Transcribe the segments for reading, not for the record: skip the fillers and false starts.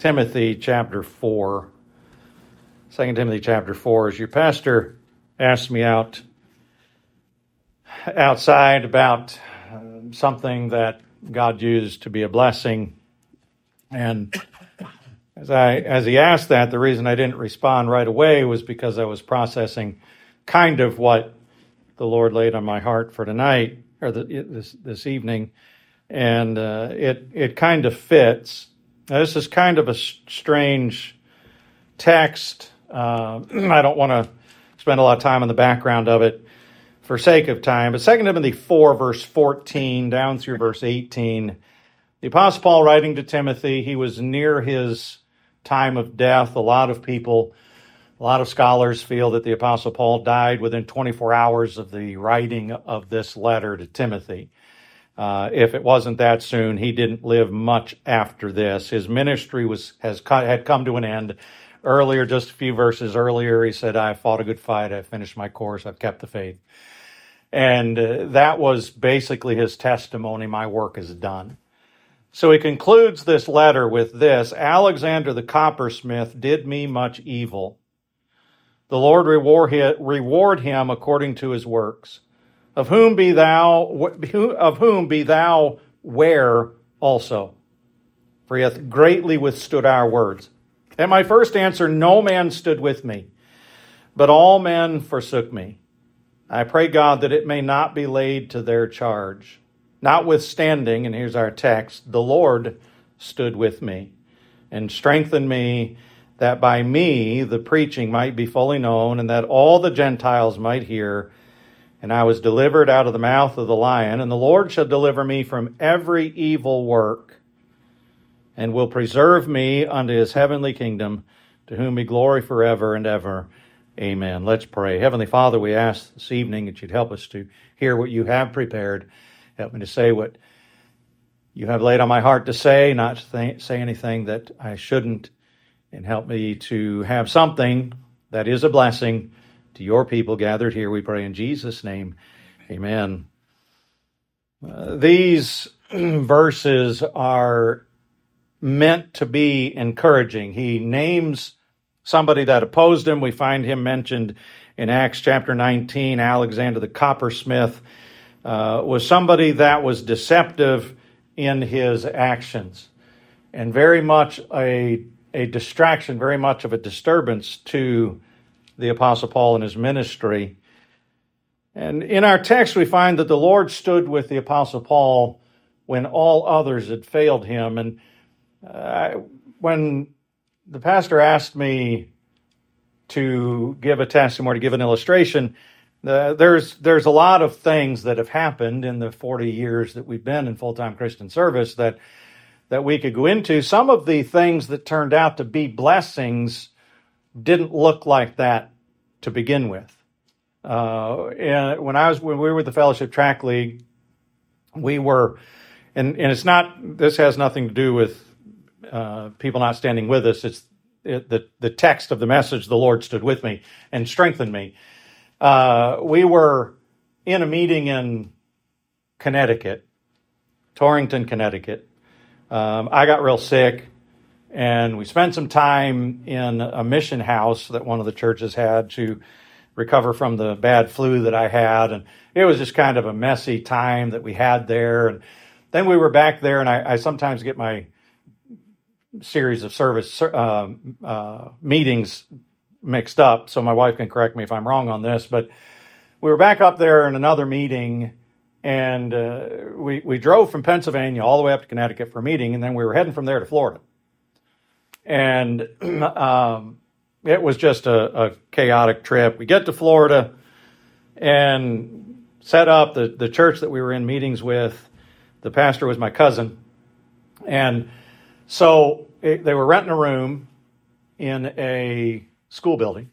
Timothy chapter 4. 2 Timothy chapter 4. As your pastor asked me outside about something that God used to be a blessing, and as he asked that, the reason I didn't respond right away was because I was processing kind of what the Lord laid on my heart for tonight, or this evening, and it kind of fits. Now, this is kind of a strange text. I don't want to spend a lot of time on the background of it for sake of time, but 2 Timothy 4, verse 14 down through verse 18, the Apostle Paul writing to Timothy, he was near his time of death. A lot of scholars feel that the Apostle Paul died within 24 hours of the writing of this letter to Timothy. If it wasn't that soon, he didn't live much after this. His ministry had come to an end. Earlier, just a few verses earlier, he said, "I fought a good fight, I finished my course, I've kept the faith." And that was basically his testimony, my work is done. So he concludes this letter with this: Alexander the coppersmith did me much evil. The Lord reward him according to his works. Of whom be thou ware also, for he hath greatly withstood our words. At my first answer, no man stood with me, but all men forsook me. I pray God that it may not be laid to their charge. Notwithstanding, and here's our text, the Lord stood with me and strengthened me, that by me the preaching might be fully known, and that all the Gentiles might hear. And I was delivered out of the mouth of the lion, and the Lord shall deliver me from every evil work, and will preserve me unto his heavenly kingdom, to whom be glory forever and ever. Amen. Let's pray. Heavenly Father, we ask this evening that you'd help us to hear what you have prepared. Help me to say what you have laid on my heart to say, not to say anything that I shouldn't, and help me to have something that is a blessing to your people gathered here, we pray in Jesus' name. Amen. These verses are meant to be encouraging. He names somebody that opposed him. We find him mentioned in Acts chapter 19. Alexander the coppersmith was somebody that was deceptive in his actions, and very much a distraction, very much of a disturbance to the Apostle Paul and his ministry. And in our text, we find that the Lord stood with the Apostle Paul when all others had failed him. And when the pastor asked me to give a testimony, to give an illustration, there's a lot of things that have happened in the 40 years that we've been in full-time Christian service that we could go into. Some of the things that turned out to be blessings didn't look like that to begin with. And when we were with the Fellowship Track League, we were, and it's not, this has nothing to do with people not standing with us. It's the text of the message, the Lord stood with me and strengthened me. We were in a meeting in Connecticut, Torrington, Connecticut. I got real sick, and we spent some time in a mission house that one of the churches had to recover from the bad flu that I had. And it was just kind of a messy time that we had there. And then we were back there, and I sometimes get my series of service meetings mixed up, so my wife can correct me if I'm wrong on this. But we were back up there in another meeting, and we drove from Pennsylvania all the way up to Connecticut for a meeting, and then we were heading from there to Florida. And it was just a chaotic trip. We get to Florida and set up the church that we were in meetings with. The pastor was my cousin. And so they were renting a room in a school building.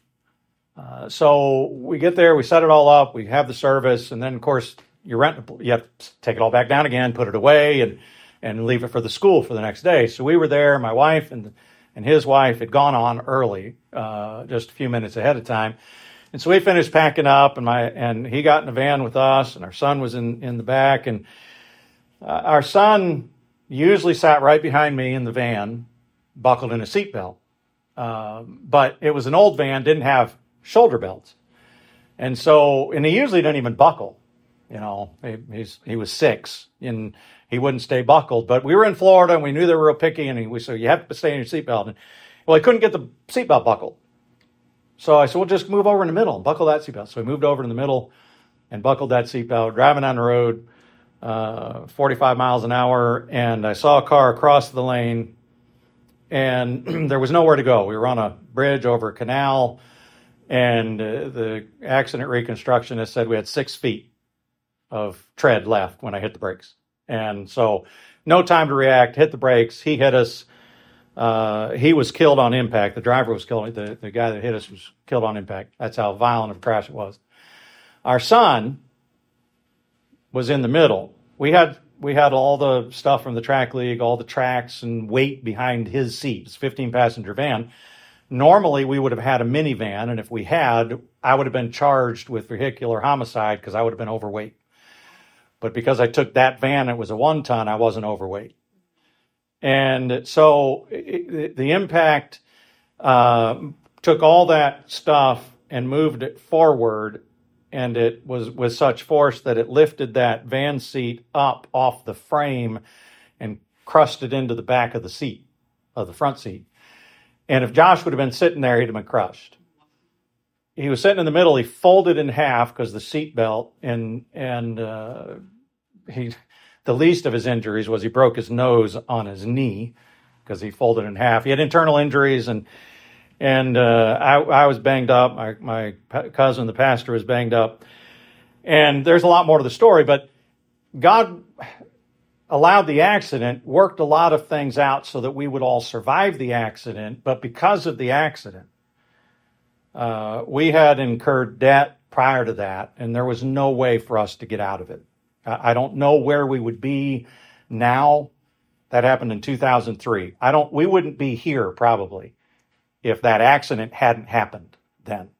So we get there, we set it all up, we have the service, and then, of course, you have to take it all back down again, put it away, and leave it for the school for the next day. So we were there. My wife and his wife had gone on early, just a few minutes ahead of time. And so we finished packing up, and he got in a van with us, and our son was in the back. And our son usually sat right behind me in the van, buckled in a seatbelt. But it was an old van, didn't have shoulder belts. And he usually didn't even buckle. He was 6 and he wouldn't stay buckled. But we were in Florida and we knew they were real picky, and we said, you have to stay in your seatbelt. And he couldn't get the seatbelt buckled. So I said, well, just move over in the middle and buckle that seatbelt. So we moved over in the middle and buckled that seatbelt, driving down the road, 45 miles an hour. And I saw a car across the lane, and there was nowhere to go. We were on a bridge over a canal, and the accident reconstructionist said we had 6 feet of tread left when I hit the brakes. And so no time to react, hit the brakes. He hit us. He was killed on impact. The driver was killed. The guy that hit us was killed on impact. That's how violent of a crash it was. Our son was in the middle. We had all the stuff from the track league, all the tracks and weight behind his seat. It's a 15-passenger van. Normally, we would have had a minivan, and if we had, I would have been charged with vehicular homicide because I would have been overweight. But because I took that van, it was a 1-ton, I wasn't overweight. And so the impact took all that stuff and moved it forward, and it was with such force that it lifted that van seat up off the frame and crushed it into the back of the seat, of the front seat. And if Josh would have been sitting there, he'd have been crushed. He was sitting in the middle. He folded in half because the seat belt, and the least of his injuries was he broke his nose on his knee because he folded in half. He had internal injuries, and I was banged up. My cousin, the pastor, was banged up. And there's a lot more to the story, but God allowed the accident, worked a lot of things out so that we would all survive the accident. But because of the accident, we had incurred debt prior to that, and there was no way for us to get out of it. I don't know where we would be now. That happened in 2003. We wouldn't be here probably if that accident hadn't happened then.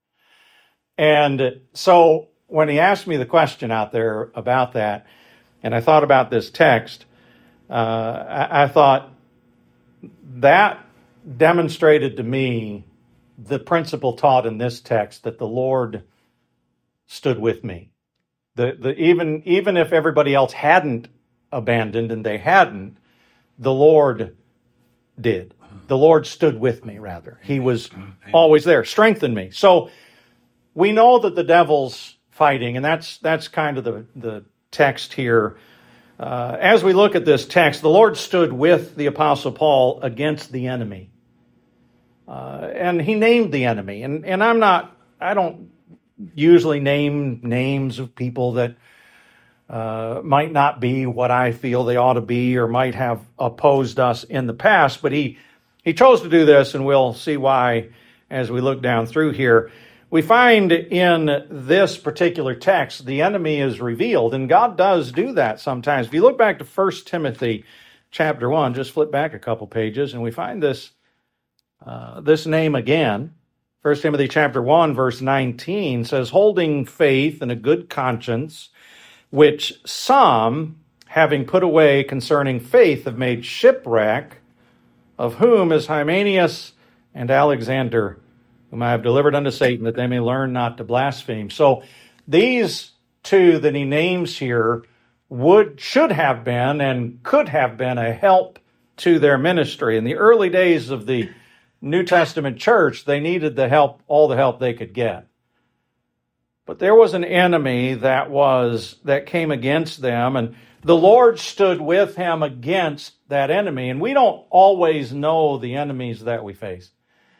And so when he asked me the question out there about that, and I thought about this text, I thought that demonstrated to me the principle taught in this text that the Lord stood with me. Even if everybody else hadn't abandoned, and they hadn't, the Lord did. The Lord stood with me, rather. He was always there, strengthened me. So we know that the devil's fighting, and that's kind of the text here. As we look at this text, the Lord stood with the Apostle Paul against the enemy. And he named the enemy. And I don't usually name names of people that might not be what I feel they ought to be or might have opposed us in the past. But he chose to do this, and we'll see why as we look down through here. We find in this particular text, the enemy is revealed, and God does do that sometimes. If you look back to 1 Timothy chapter 1, just flip back a couple pages, and we find this name again. 1 Timothy chapter 1, verse 19 says, holding faith and a good conscience, which some, having put away concerning faith, have made shipwreck, of whom is Hymenaeus and Alexander, whom I have delivered unto Satan, that they may learn not to blaspheme. So these two that he names here should have been and could have been a help to their ministry. In the early days of the New Testament church, they needed the help, all the help they could get. But there was an enemy that came against them, and the Lord stood with him against that enemy. And we don't always know the enemies that we face.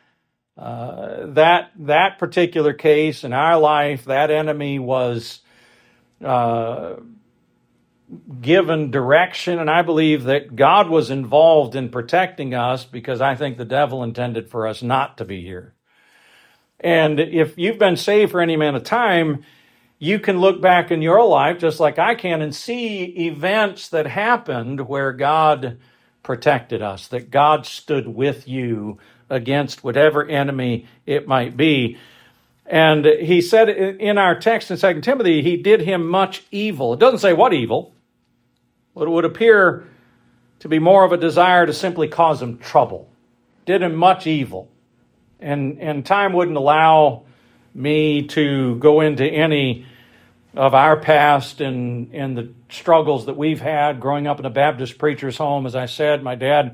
That particular case in our life, that enemy was given direction, and I believe that God was involved in protecting us because I think the devil intended for us not to be here. And if you've been saved for any amount of time, you can look back in your life, just like I can, and see events that happened where God protected us, that God stood with you against whatever enemy it might be. And he said in our text in 2 Timothy, he did him much evil. It doesn't say what evil, but it would appear to be more of a desire to simply cause him trouble. did him much evil. And time wouldn't allow me to go into any of our past and the struggles that we've had growing up in a Baptist preacher's home. As I said, my dad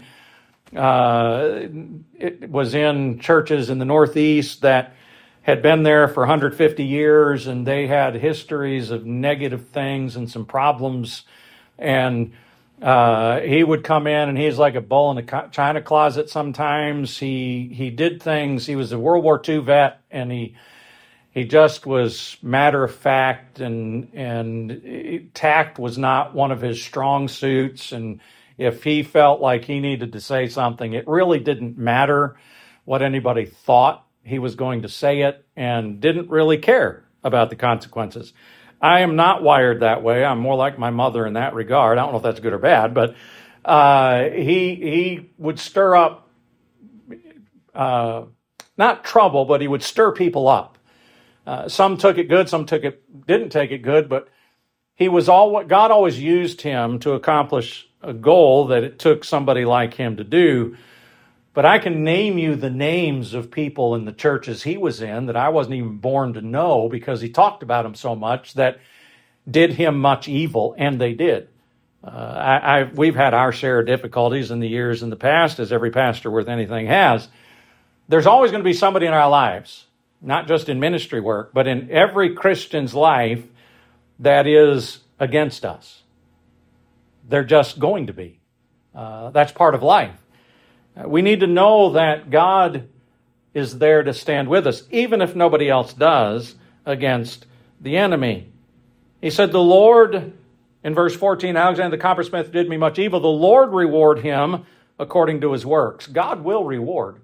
it was in churches in the Northeast that had been there for 150 years, and they had histories of negative things and some problems. And he would come in, and he's like a bull in a china closet sometimes. He did things. He was a World War II vet, and he just was matter of fact, and tact was not one of his strong suits. And if he felt like he needed to say something, it really didn't matter what anybody thought. He was going to say it and didn't really care about the consequences. I am not wired that way. I'm more like my mother in that regard. I don't know if that's good or bad, but he would stir up, not trouble, but he would stir people up. Some took it good, some didn't take it good, but he was God always used him to accomplish a goal that it took somebody like him to do. But I can name you the names of people in the churches he was in that I wasn't even born to know, because he talked about them so much, that did him much evil, and they did. We've had our share of difficulties in the years in the past, as every pastor worth anything has. There's always going to be somebody in our lives, not just in ministry work, but in every Christian's life, that is against us. They're just going to be. That's part of life. We need to know that God is there to stand with us, even if nobody else does, against the enemy. He said, the Lord, in verse 14, Alexander the coppersmith did me much evil. The Lord reward him according to his works. God will reward.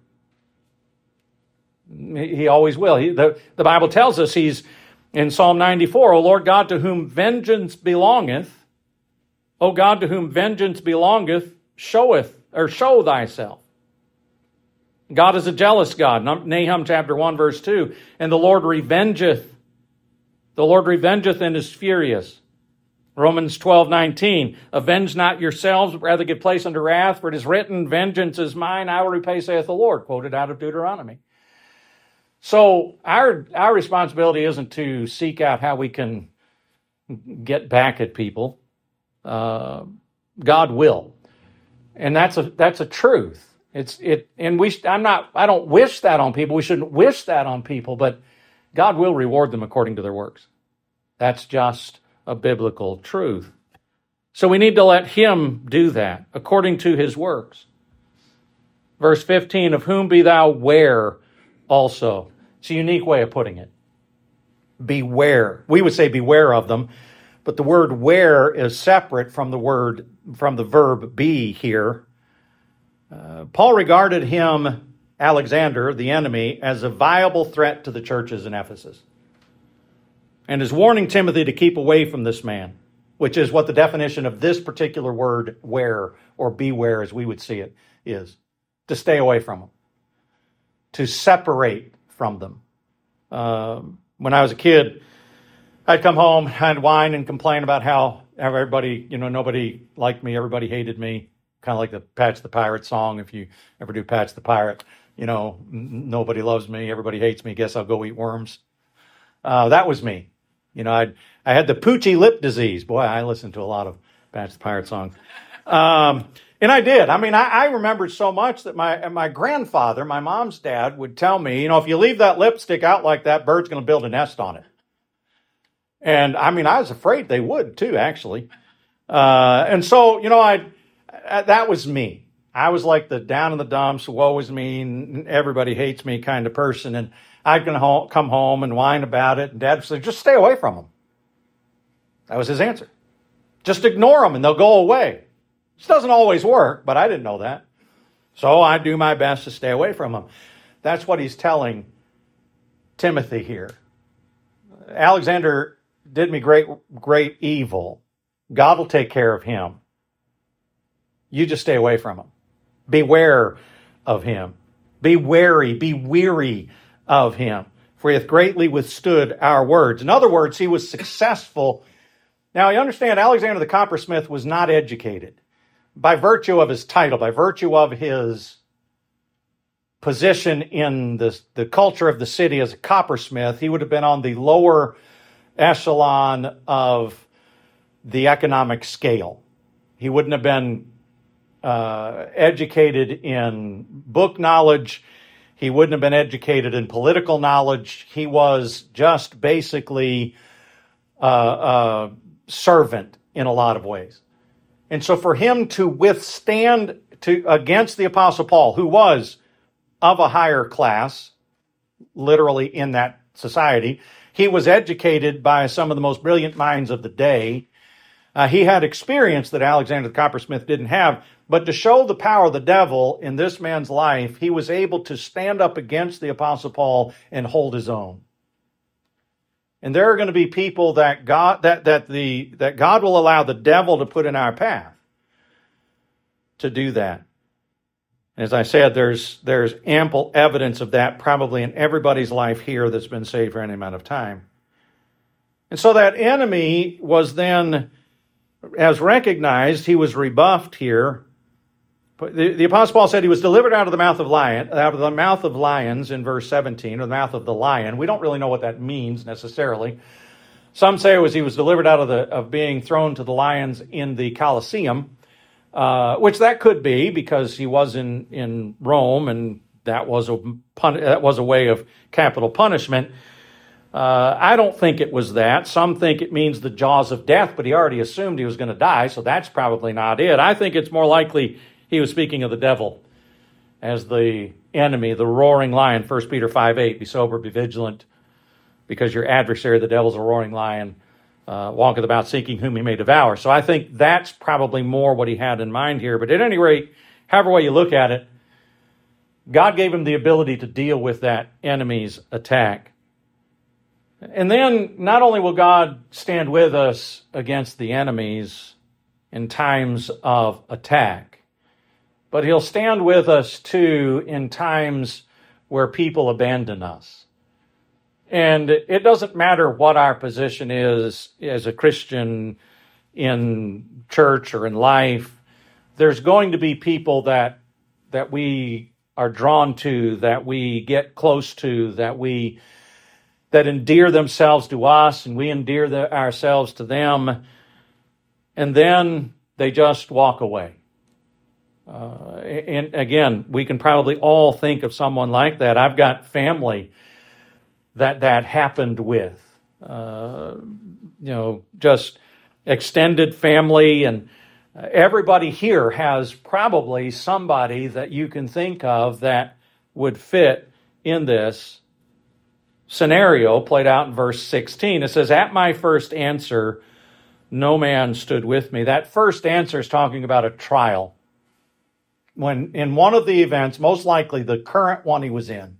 He always will. The Bible tells us he's in Psalm 94, O Lord God, to whom vengeance belongeth, O God, to whom vengeance belongeth, show thyself. God is a jealous God. Nahum chapter 1, verse 2. And the Lord revengeth. The Lord revengeth and is furious. Romans 12:19. Avenge not yourselves, but rather give place unto wrath, for it is written, vengeance is mine, I will repay, saith the Lord. Quoted out of Deuteronomy. So our responsibility isn't to seek out how we can get back at people. God will. And that's a truth. I don't wish that on people. We shouldn't wish that on people, but God will reward them according to their works. That's just a biblical truth. So we need to let him do that according to his works. Verse 15, of whom be thou ware also. It's a unique way of putting it. Beware. We would say beware of them, but the word ware is separate from the verb be here. Paul regarded him, Alexander, the enemy, as a viable threat to the churches in Ephesus, and is warning Timothy to keep away from this man, which is what the definition of this particular word, ware, or beware, as we would see it, is. To stay away from them, to separate from them. When I was a kid, I'd come home, I'd whine and complain about how everybody, nobody liked me, everybody hated me. Kind of like the Patch the Pirate song. If you ever do Patch the Pirate, nobody loves me, everybody hates me, guess I'll go eat worms. That was me. I had the poochy lip disease. Boy, I listened to a lot of Patch the Pirate songs. And I did. I remembered so much that my grandfather, my mom's dad, would tell me, if you leave that lipstick out like that, bird's going to build a nest on it. And I was afraid they would too, actually. And so, that was me. I was like the down in the dumps, woe is me, everybody hates me kind of person. And I'd come home and whine about it. And Dad would say, just stay away from them. That was his answer. Just ignore them and they'll go away. This doesn't always work, but I didn't know that. So I do my best to stay away from them. That's what he's telling Timothy here. Alexander did me great evil. God will take care of him. You just stay away from him. Beware of him. Be wary, be weary of him. For he hath greatly withstood our words. In other words, he was successful. Now, you understand, Alexander the coppersmith was not educated. By virtue of his title, by virtue of his position in the culture of the city as a coppersmith. He would have been on the lower echelon of the economic scale. He wouldn't have been educated in book knowledge. He wouldn't have been educated in political knowledge. He was just basically a servant in a lot of ways. And so for him to withstand against the Apostle Paul, who was of a higher class, literally in that society, he was educated by some of the most brilliant minds of the day. He had experience that Alexander the coppersmith didn't have. But to show the power of the devil in this man's life, he was able to stand up against the Apostle Paul and hold his own. And there are going to be people that God will allow the devil to put in our path to do that. As I said, there's ample evidence of that probably in everybody's life here that's been saved for any amount of time. And so that enemy was then, as recognized, he was rebuffed here. The Apostle Paul said he was delivered out of the mouth of lions in verse 17, or the mouth of the lion. We don't really know what that means necessarily. Some say he was delivered out of being thrown to the lions in the Colosseum, which that could be because he was in Rome, and that was a way of capital punishment. I don't think it was that. Some think it means the jaws of death, but he already assumed he was going to die, so that's probably not it. I think it's more likely he was speaking of the devil as the enemy, the roaring lion. 1 Peter 5:8, be sober, be vigilant, because your adversary, the devil's a roaring lion, walketh about seeking whom he may devour. So I think that's probably more what he had in mind here. But at any rate, however way you look at it, God gave him the ability to deal with that enemy's attack. And then not only will God stand with us against the enemies in times of attack, but he'll stand with us too in times where people abandon us. And it doesn't matter what our position is as a Christian in church or in life. There's going to be people that we are drawn to, that we get close to, that endear themselves to us, and we endear ourselves to them, and then they just walk away. And again, we can probably all think of someone like that. I've got family that happened with, just extended family, and everybody here has probably somebody that you can think of that would fit in this scenario played out in verse 16. It says, at my first answer, no man stood with me. That first answer is talking about a trial. When in one of the events, most likely the current one he was in,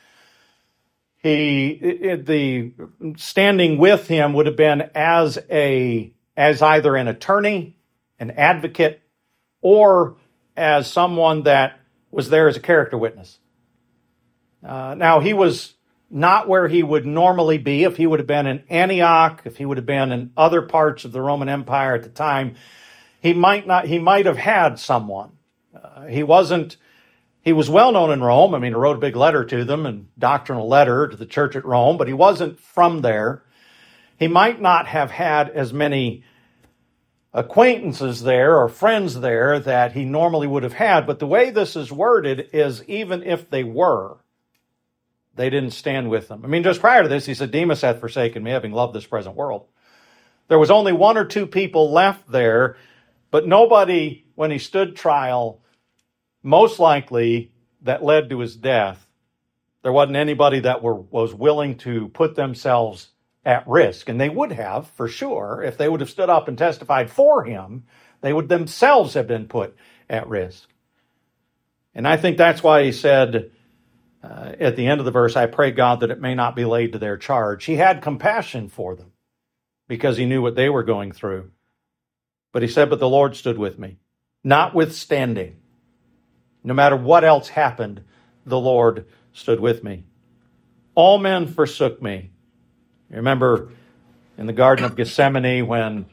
the standing with him would have been as either an attorney, an advocate, or as someone that was there as a character witness. Now, he was not where he would normally be. If he would have been in Antioch, if he would have been in other parts of the Roman Empire at the time, he might have had someone. He was well known in Rome. I mean, he wrote a big letter to them, and doctrinal letter to the church at Rome, but he wasn't from there. He might not have had as many acquaintances there or friends there that he normally would have had. But the way this is worded is even if they were, they didn't stand with them. I mean, just prior to this, he said, Demas hath forsaken me, having loved this present world. There was only one or two people left there, but nobody, when he stood trial, most likely that led to his death, there wasn't anybody that was willing to put themselves at risk. And they would have, for sure, if they would have stood up and testified for him, they would themselves have been put at risk. And I think that's why he said at the end of the verse, I pray God that it may not be laid to their charge. He had compassion for them because he knew what they were going through. But he said, but the Lord stood with me, notwithstanding. No matter what else happened, the Lord stood with me. All men forsook me. You remember in the Garden of Gethsemane when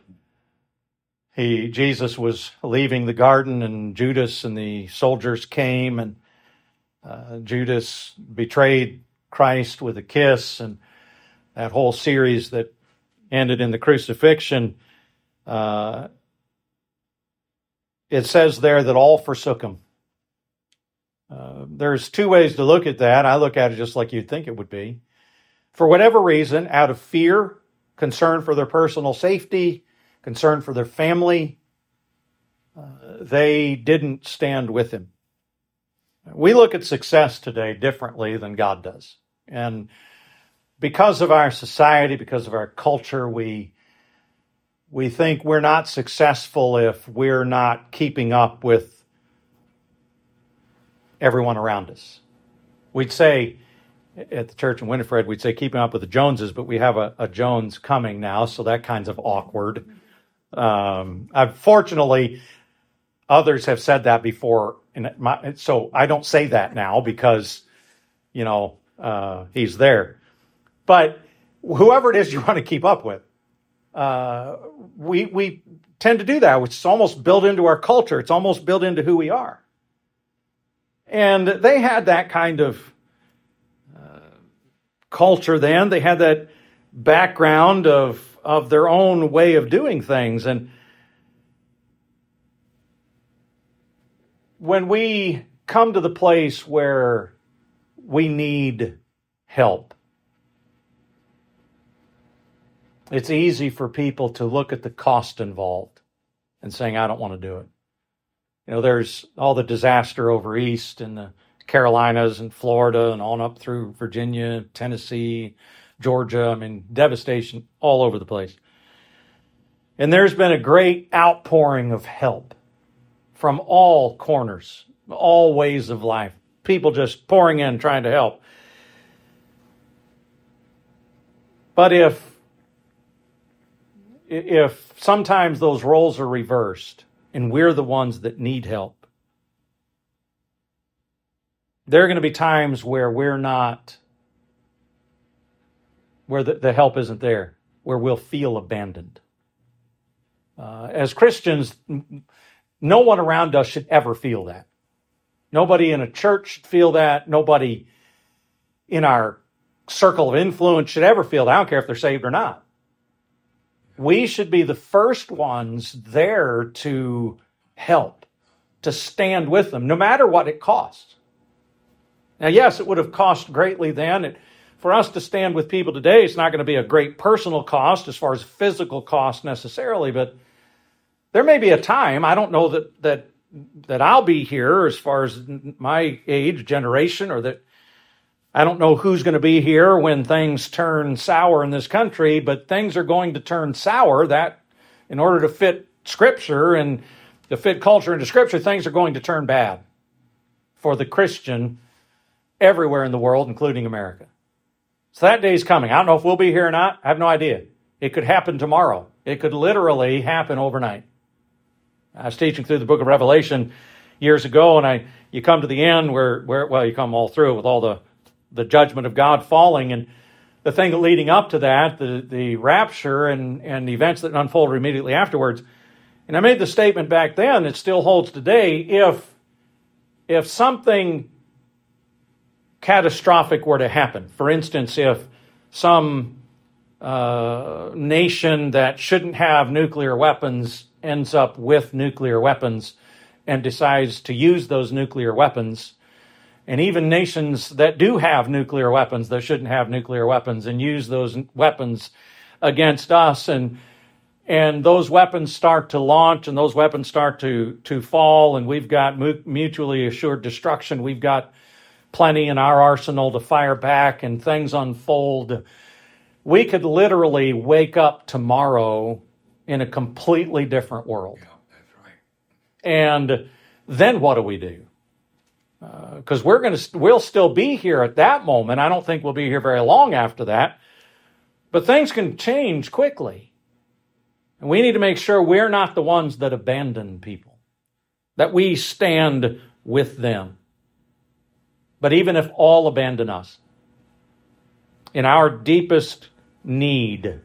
Jesus was leaving the garden and Judas and the soldiers came, and Judas betrayed Christ with a kiss, and that whole series that ended in the crucifixion, it says there that all forsook him. There's two ways to look at that. I look at it just like you'd think it would be. For whatever reason, out of fear, concern for their personal safety, concern for their family, they didn't stand with him. We look at success today differently than God does. And because of our society, because of our culture, we think we're not successful if we're not keeping up with everyone around us. We'd say, at the church in Winifred, we'd say keeping up with the Joneses, but we have a Jones coming now, so that kind's of awkward. Fortunately, others have said that before, so I don't say that now because, he's there. But whoever it is you want to keep up with, we tend to do that, which is almost built into our culture. It's almost built into who we are. And they had that kind of culture then. They had that background of their own way of doing things. And when we come to the place where we need help, it's easy for people to look at the cost involved and saying, I don't want to do it. There's all the disaster over east in the Carolinas and Florida and on up through Virginia, Tennessee, Georgia. Devastation all over the place. And there's been a great outpouring of help from all corners, all ways of life. People just pouring in, trying to help. But if sometimes those roles are reversed and we're the ones that need help, there are going to be times where we're not, where the help isn't there, where we'll feel abandoned. As Christians, no one around us should ever feel that. Nobody in a church should feel that. Nobody in our circle of influence should ever feel that. I don't care if they're saved or not. We should be the first ones there to help, to stand with them, no matter what it costs. Now, yes, it would have cost greatly then. For us to stand with people today, it's not going to be a great personal cost as far as physical cost necessarily, but there may be a time, I don't know that I'll be here as far as my age, generation, or that I don't know who's going to be here when things turn sour in this country, but things are going to turn sour. That in order to fit Scripture and to fit culture into Scripture, things are going to turn bad for the Christian everywhere in the world, including America. So that day's coming. I don't know if we'll be here or not. I have no idea. It could happen tomorrow. It could literally happen overnight. I was teaching through the book of Revelation years ago, and you come to the end where you come all through with all the judgment of God falling, and the thing leading up to that, the rapture and the events that unfolded immediately afterwards. And I made the statement back then, it still holds today, if something catastrophic were to happen, for instance, if some nation that shouldn't have nuclear weapons ends up with nuclear weapons and decides to use those nuclear weapons, and even nations that do have nuclear weapons that shouldn't have nuclear weapons and use those weapons against us, and those weapons start to launch and those weapons start to fall, and we've got mutually assured destruction, we've got plenty in our arsenal to fire back, and things unfold, we could literally wake up tomorrow in a completely different world. Yeah, that's right. And then what do we do? Because we'll still be here at that moment. I don't think we'll be here very long after that. But things can change quickly. And we need to make sure we're not the ones that abandon people, that we stand with them. But even if all abandon us, in our deepest need,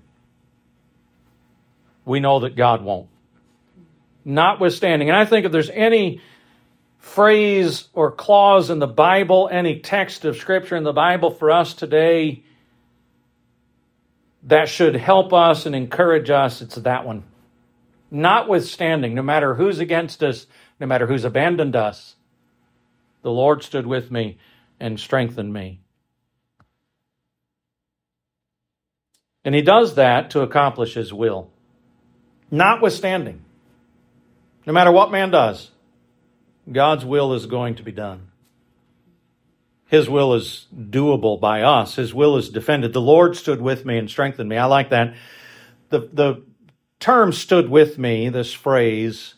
we know that God won't. Notwithstanding, and I think if there's any phrase or clause in the Bible, any text of Scripture in the Bible for us today that should help us and encourage us, it's that one. Notwithstanding, no matter who's against us, no matter who's abandoned us, the Lord stood with me and strengthened me. And he does that to accomplish his will. Notwithstanding, no matter what man does, God's will is going to be done. His will is doable by us. His will is defended. The Lord stood with me and strengthened me. I like that. The term "stood with me," this phrase,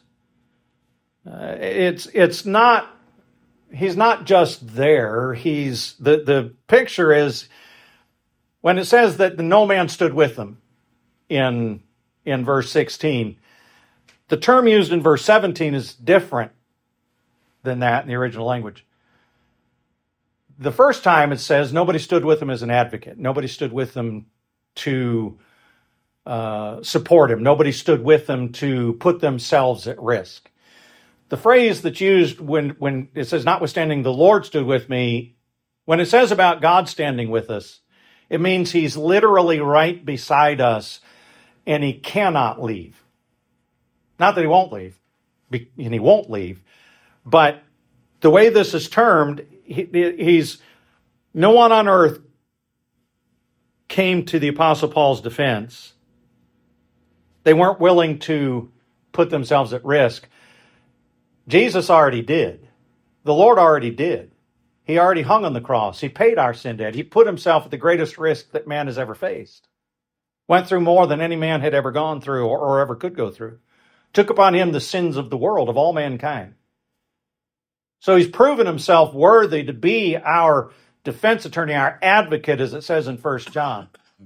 it's not, he's not just there. The picture is when it says that no man stood with them in verse 16. The term used in verse 17 is different than that in the original language. The first time it says nobody stood with him as an advocate. Nobody stood with him to support him. Nobody stood with them to put themselves at risk. The phrase that's used when it says, notwithstanding the Lord stood with me, when it says about God standing with us, it means he's literally right beside us and he cannot leave. Not that he won't leave, and he won't leave, but the way this is termed, he's no one on earth came to the Apostle Paul's defense. They weren't willing to put themselves at risk. Jesus already did. The Lord already did. He already hung on the cross. He paid our sin debt. He put himself at the greatest risk that man has ever faced. Went through more than any man had ever gone through or ever could go through. Took upon him the sins of the world, of all mankind. So he's proven himself worthy to be our defense attorney, our advocate, as it says in 1 John.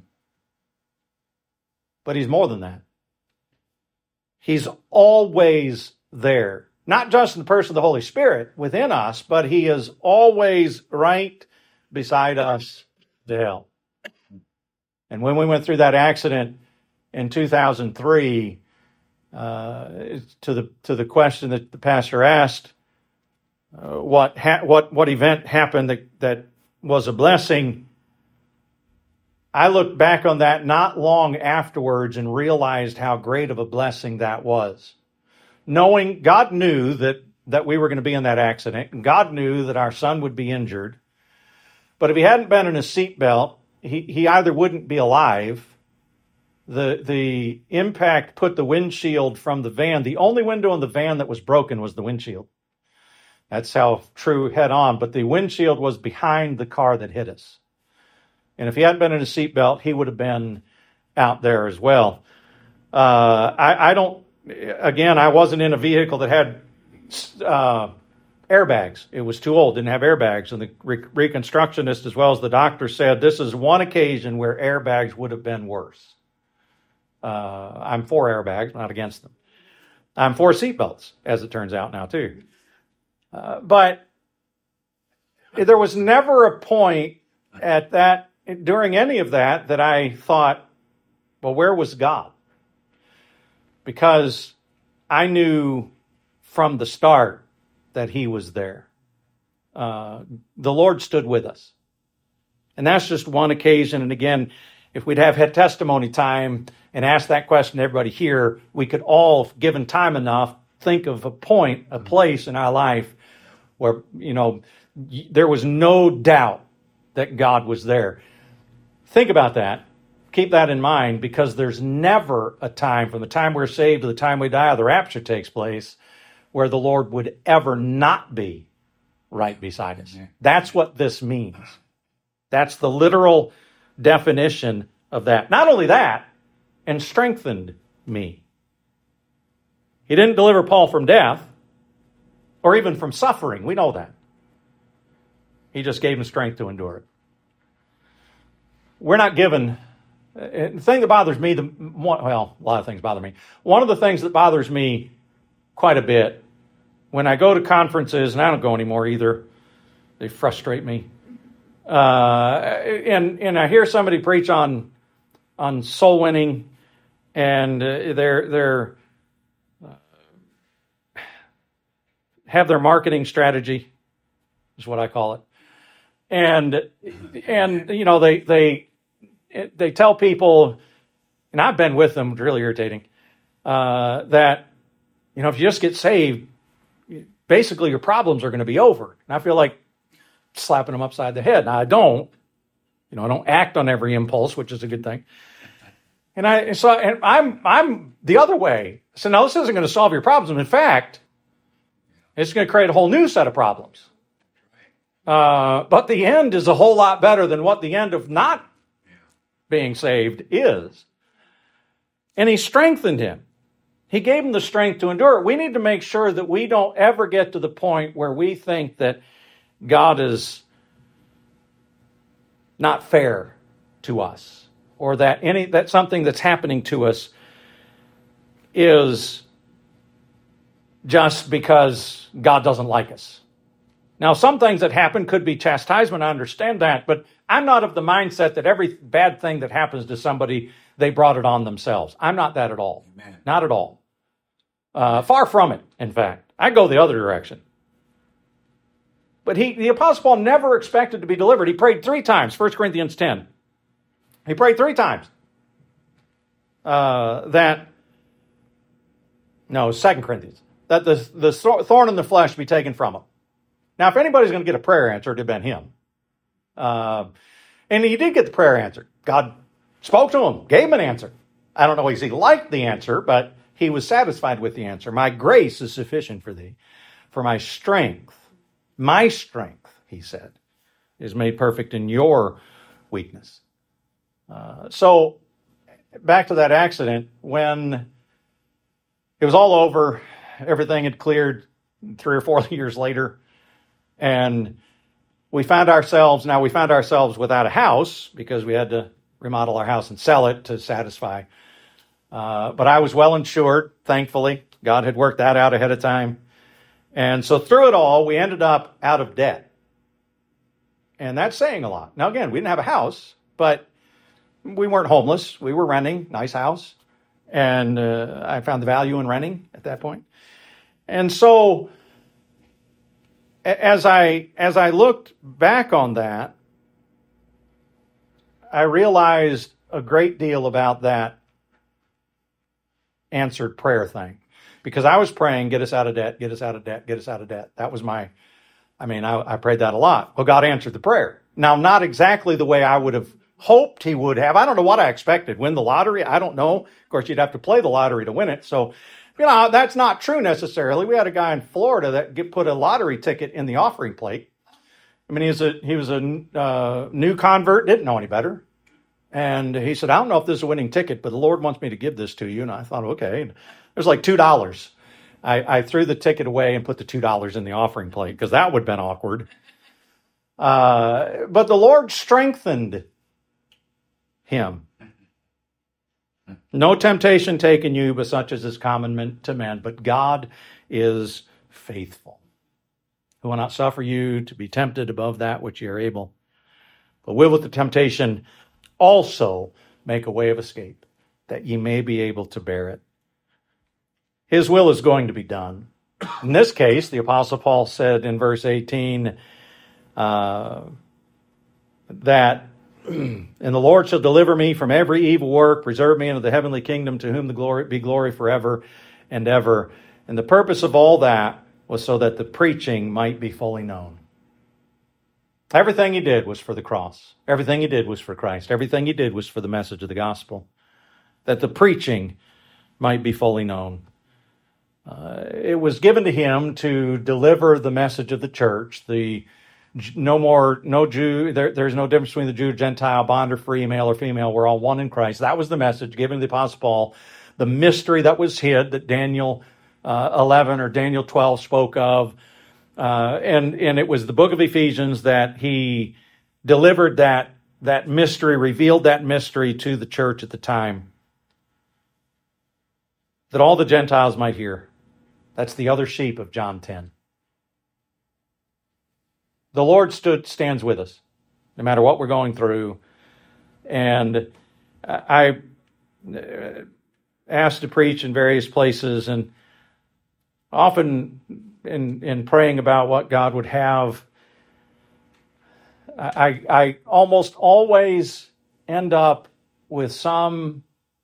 But he's more than that. He's always there. Not just in the person of the Holy Spirit within us, but he is always right beside us to help. And when we went through that accident in 2003, to the question that the pastor asked, what event happened that was a blessing, I looked back on that not long afterwards and realized how great of a blessing that was. Knowing God knew that we were going to be in that accident, and God knew that our son would be injured. But if he hadn't been in a seatbelt, he either wouldn't be alive. The impact put the windshield from the van. The only window in the van that was broken was the windshield. That's how true head on. But the windshield was behind the car that hit us. And if he hadn't been in a seatbelt, he would have been out there as well. I wasn't in a vehicle that had airbags. It was too old, didn't have airbags. And the reconstructionist, as well as the doctor, said this is one occasion where airbags would have been worse. I'm for airbags, not against them. I'm for seatbelts, as it turns out now, too. But there was never a point during any of that I thought, well, where was God? Because I knew from the start that he was there. The Lord stood with us. And that's just one occasion. And again, if we'd have had testimony time and asked that question to everybody here, we could all, given time enough, think of a point, a place in our life where, there was no doubt that God was there. Think about that. Keep that in mind, because there's never a time from the time we're saved to the time we die or the rapture takes place where the Lord would ever not be right beside us. That's what this means. That's the literal definition of that. Not only that, and strengthened me. He didn't deliver Paul from death or even from suffering. We know that. He just gave him strength to endure it. We're not given... The thing that bothers me, a lot of things bother me. One of the things that bothers me quite a bit, when I go to conferences, and I don't go anymore either, they frustrate me. And I hear somebody preach on soul winning, and they're have their marketing strategy, is what I call it. And they tell people, and I've been with them, it's really irritating, that, if you just get saved, basically your problems are going to be over. And I feel like slapping them upside the head. Now I don't act on every impulse, which is a good thing. And I'm the other way. So now this isn't going to solve your problems. In fact, it's going to create a whole new set of problems. But the end is a whole lot better than what the end of not being saved is. And he strengthened him. He gave him the strength to endure it. We need to make sure that we don't ever get to the point where we think that God is not fair to us, or that something that's happening to us is just because God doesn't like us. Now, some things that happen could be chastisement, I understand that, but I'm not of the mindset that every bad thing that happens to somebody, they brought it on themselves. I'm not that at all. Amen. Not at all. Far from it, in fact. I go the other direction. But the Apostle Paul never expected to be delivered. He prayed 3 times, 1 Corinthians 10. He prayed 3 times. 2 Corinthians. That the thorn in the flesh be taken from him. Now, if anybody's going to get a prayer answered, it'd have been him. And he did get the prayer answered. God spoke to him, gave him an answer. I don't know if he liked the answer, but he was satisfied with the answer. My grace is sufficient for thee, for my strength, he said, is made perfect in your weakness. So back to that accident, when it was all over, everything had cleared 3 or 4 years later, and we found ourselves without a house because we had to remodel our house and sell it to satisfy. But I was well insured, thankfully. God had worked that out ahead of time. And so through it all, we ended up out of debt. And that's saying a lot. Now, again, we didn't have a house, but we weren't homeless. We were renting, nice house. And I found the value in renting at that point. And so as I looked back on that, I realized a great deal about that answered prayer thing. Because I was praying, get us out of debt, get us out of debt, get us out of debt. That was I prayed that a lot. Well, God answered the prayer. Now, not exactly the way I would have hoped he would have. I don't know what I expected. Win the lottery? I don't know. Of course, you'd have to play the lottery to win it. So, that's not true necessarily. We had a guy in Florida that put a lottery ticket in the offering plate. He was a new convert, didn't know any better. And he said, I don't know if this is a winning ticket, but the Lord wants me to give this to you. And I thought, okay. It was like $2. I threw the ticket away and put the $2 in the offering plate because that would have been awkward. But the Lord strengthened him. No temptation taken you, but such as is common to men. But God is faithful, who will not suffer you to be tempted above that which ye are able, but will with the temptation also make a way of escape, that ye may be able to bear it. His will is going to be done. In this case, the Apostle Paul said in verse 18 that, and the Lord shall deliver me from every evil work, preserve me into the heavenly kingdom, to whom the glory forever and ever. And the purpose of all that was so that the preaching might be fully known. Everything he did was for the cross. Everything he did was for Christ. Everything he did was for the message of the gospel, that the preaching might be fully known. It was given to him to deliver the message of the church. There's no difference between the Jew, Gentile, bond or free, male or female. We're all one in Christ. That was the message given to the Apostle Paul. The mystery that was hid that Daniel 11 or Daniel 12 spoke of. And it was the book of Ephesians that he delivered that mystery, revealed that mystery to the church at the time, that all the Gentiles might hear. That's the other sheep of John 10. The Lord stands with us, no matter what we're going through. And I asked to preach in various places, and often in praying about what God would have, I almost always end up with some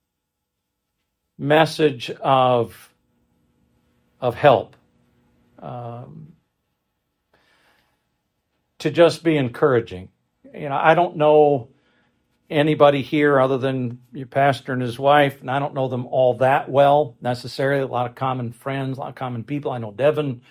message of help, to just be encouraging. I don't know anybody here other than your pastor and his wife, and I don't know them all that well necessarily. A lot of common friends, a lot of common people. I know Devin,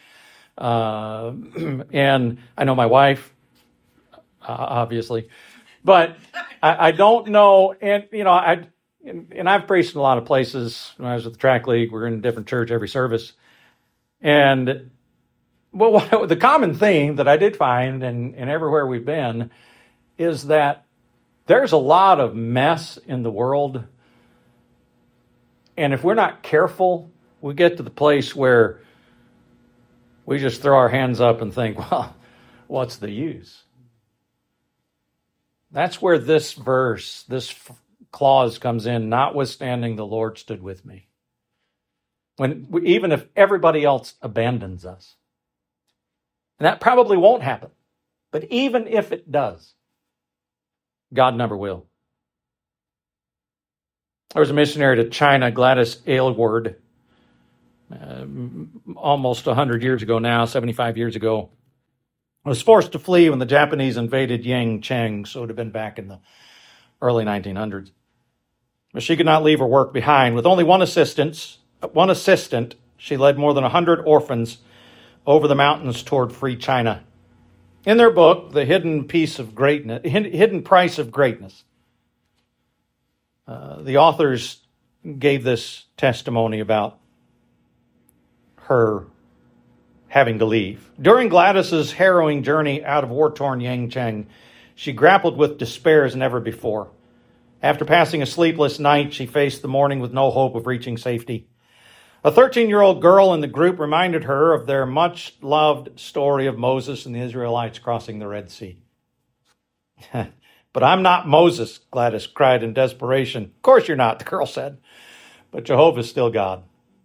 and I know my wife, obviously, but I don't know. And I've preached in a lot of places. When I was at the track league, we're in a different church every service, and the common theme that I did find, and everywhere we've been, is that there's a lot of mess in the world. And if we're not careful, we get to the place where we just throw our hands up and think, well, what's the use? That's where this verse, this clause comes in, notwithstanding the Lord stood with me. Even if everybody else abandons us. And that probably won't happen. But even if it does, God never will. There was a missionary to China, Gladys Aylward, almost 100 years ago now, 75 years ago, was forced to flee when the Japanese invaded Yangcheng, so it would have been back in the early 1900s. But she could not leave her work behind. With only one assistant, she led more than 100 orphans over the mountains toward free China. In their book, The Hidden Price of Greatness, the authors gave this testimony about her having to leave. During Gladys's harrowing journey out of war-torn Yangcheng, she grappled with despair as never before. After passing a sleepless night, she faced the morning with no hope of reaching safety. A 13-year-old girl in the group reminded her of their much-loved story of Moses and the Israelites crossing the Red Sea. But I'm not Moses, Gladys cried in desperation. Of course you're not, the girl said. But Jehovah's still God.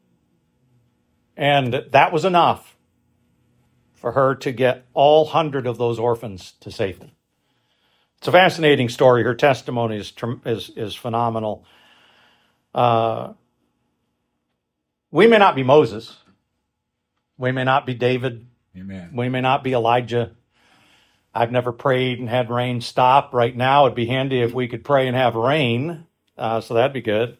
And that was enough for her to get all 100 of those orphans to safety. It's a fascinating story. Her testimony is phenomenal. We may not be Moses. We may not be David. Amen. We may not be Elijah. I've never prayed and had rain stop. Right now, it'd be handy if we could pray and have rain. So that'd be good.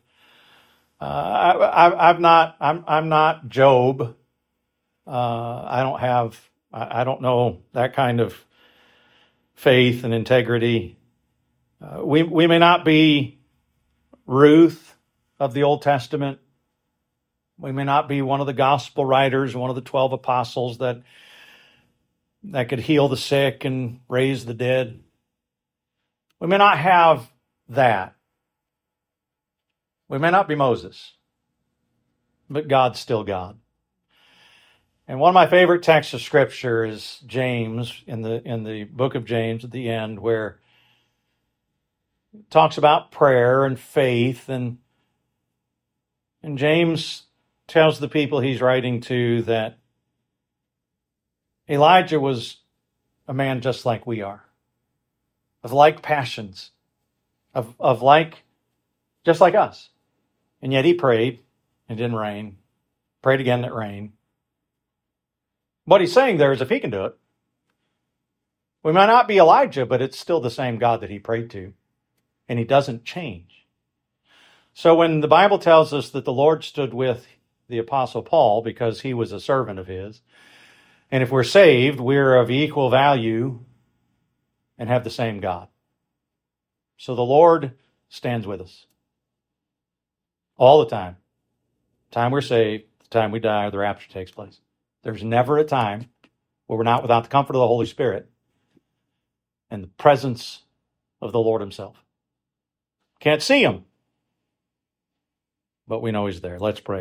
I'm not Job. I don't know that kind of faith and integrity. We may not be Ruth of the Old Testament. We may not be one of the gospel writers, one of the 12 apostles that could heal the sick and raise the dead. We may not have that. We may not be Moses, but God's still God. And one of my favorite texts of Scripture is James, in the book of James at the end, where it talks about prayer and faith, and James tells the people he's writing to that Elijah was a man just like we are, of like passions, of like, just like us. And yet he prayed, and it didn't rain. Prayed again, and it rained. What he's saying there is if he can do it, we might not be Elijah, but it's still the same God that he prayed to, and he doesn't change. So when the Bible tells us that the Lord stood with the Apostle Paul because he was a servant of his, and if we're saved, we're of equal value and have the same God. So the Lord stands with us all the time. The time we're saved, the time we die, or the rapture takes place. There's never a time where we're not without the comfort of the Holy Spirit and the presence of the Lord himself. Can't see him, but we know he's there. Let's pray.